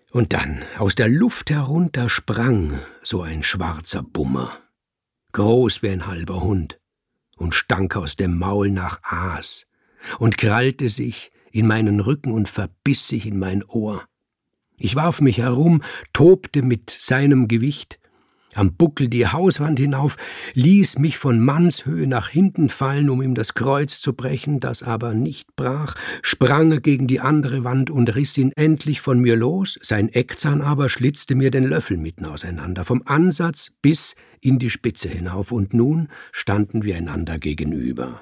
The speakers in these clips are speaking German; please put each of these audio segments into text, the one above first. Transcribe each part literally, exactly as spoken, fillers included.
Und dann aus der Luft herunter sprang so ein schwarzer Bummer, groß wie ein halber Hund, und stank aus dem Maul nach Aas und krallte sich in meinen Rücken und verbiss sich in mein Ohr. Ich warf mich herum, tobte mit seinem Gewicht am Buckel die Hauswand hinauf, ließ mich von Mannshöhe nach hinten fallen, um ihm das Kreuz zu brechen, das aber nicht brach, sprang gegen die andere Wand und riss ihn endlich von mir los, sein Eckzahn aber schlitzte mir den Löffel mitten auseinander, vom Ansatz bis in die Spitze hinauf, und nun standen wir einander gegenüber.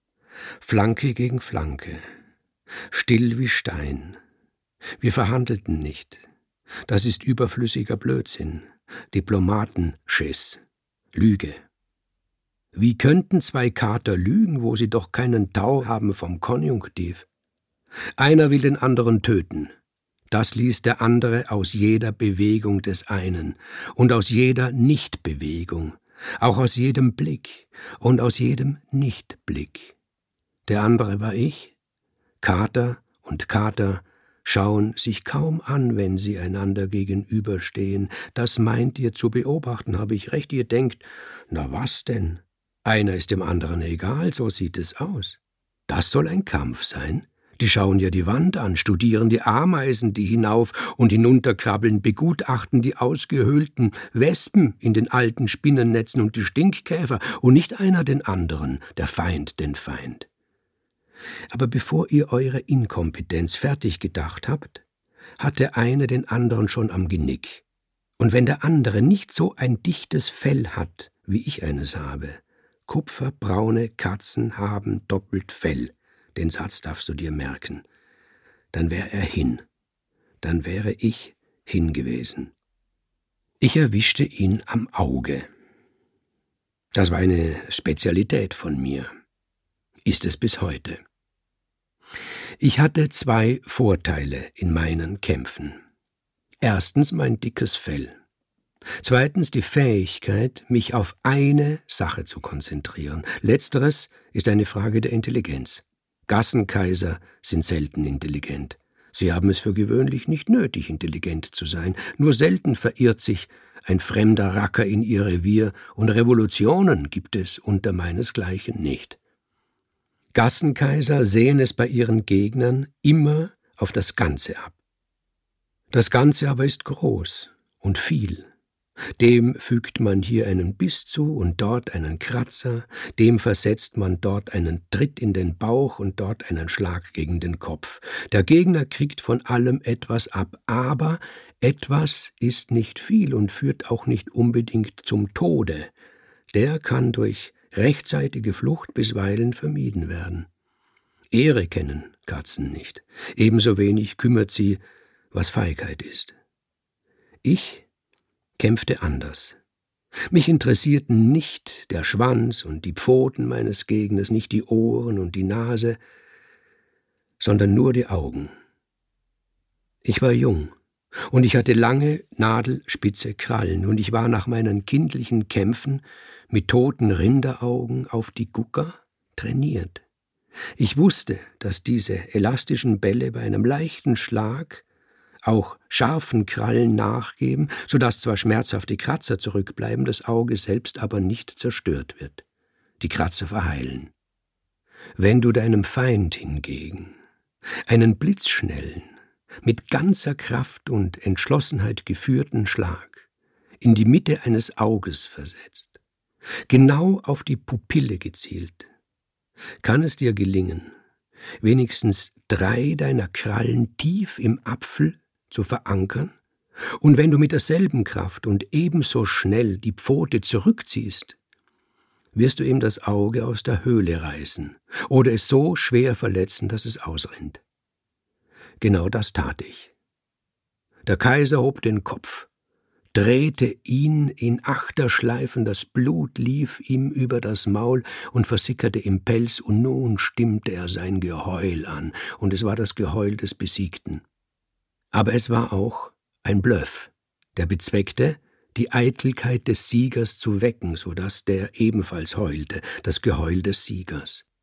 Flanke gegen Flanke, still wie Stein. Wir verhandelten nicht. Das ist überflüssiger Blödsinn. Diplomatenschiss, Lüge. Wie könnten zwei Kater lügen, wo sie doch keinen Tau haben vom Konjunktiv? Einer will den anderen töten. Das liest der andere aus jeder Bewegung des einen und aus jeder Nichtbewegung, auch aus jedem Blick und aus jedem Nichtblick. Der andere war ich. Kater und Kater schauen sich kaum an, wenn sie einander gegenüberstehen. Das meint ihr zu beobachten, habe ich recht? Ihr denkt, na was denn? Einer ist dem anderen egal, so sieht es aus. Das soll ein Kampf sein? Die schauen ja die Wand an, studieren die Ameisen, die hinauf und hinunterkrabbeln, begutachten die ausgehöhlten Wespen in den alten Spinnennetzen und die Stinkkäfer, und nicht einer den anderen, der Feind den Feind. Aber bevor ihr eure Inkompetenz fertig gedacht habt, hat der eine den anderen schon am Genick. Und wenn der andere nicht so ein dichtes Fell hat, wie ich eines habe, kupferbraune Katzen haben doppelt Fell, den Satz darfst du dir merken, dann wäre er hin, dann wäre ich hin gewesen. Ich erwischte ihn am Auge. Das war eine Spezialität von mir. Ist es bis heute. Ich hatte zwei Vorteile in meinen Kämpfen. Erstens mein dickes Fell. Zweitens die Fähigkeit, mich auf eine Sache zu konzentrieren. Letzteres ist eine Frage der Intelligenz. Gassenkaiser sind selten intelligent. Sie haben es für gewöhnlich nicht nötig, intelligent zu sein. Nur selten verirrt sich ein fremder Racker in ihr Revier, und Revolutionen gibt es unter meinesgleichen nicht. Gassenkaiser sehen es bei ihren Gegnern immer auf das Ganze ab. Das Ganze aber ist groß und viel. Dem fügt man hier einen Biss zu und dort einen Kratzer, dem versetzt man dort einen Tritt in den Bauch und dort einen Schlag gegen den Kopf. Der Gegner kriegt von allem etwas ab, aber etwas ist nicht viel und führt auch nicht unbedingt zum Tode. Der kann durch rechtzeitige Flucht bisweilen vermieden werden. Ehre kennen Katzen nicht. Ebenso wenig kümmert sie, was Feigheit ist. Ich kämpfte anders. Mich interessierten nicht der Schwanz und die Pfoten meines Gegners, nicht die Ohren und die Nase, sondern nur die Augen. Ich war jung, und ich hatte lange, nadelspitze Krallen, und ich war nach meinen kindlichen Kämpfen mit toten Rinderaugen auf die Gucker trainiert. Ich wusste, dass diese elastischen Bälle bei einem leichten Schlag auch scharfen Krallen nachgeben, so dass zwar schmerzhafte Kratzer zurückbleiben, das Auge selbst aber nicht zerstört wird. Die Kratzer verheilen. Wenn du deinem Feind hingegen einen blitzschnellen, mit ganzer Kraft und Entschlossenheit geführten Schlag in die Mitte eines Auges versetzt, genau auf die Pupille gezielt, kann es dir gelingen, wenigstens drei deiner Krallen tief im Apfel zu verankern, und wenn du mit derselben Kraft und ebenso schnell die Pfote zurückziehst, wirst du ihm das Auge aus der Höhle reißen oder es so schwer verletzen, dass es ausrinnt. Genau das tat ich. Der Kaiser hob den Kopf, drehte ihn in Achterschleifen, das Blut lief ihm über das Maul und versickerte im Pelz, und nun stimmte er sein Geheul an, und es war das Geheul des Besiegten. Aber es war auch ein Bluff, der bezweckte, die Eitelkeit des Siegers zu wecken, so dass der ebenfalls heulte, das Geheul des Siegers.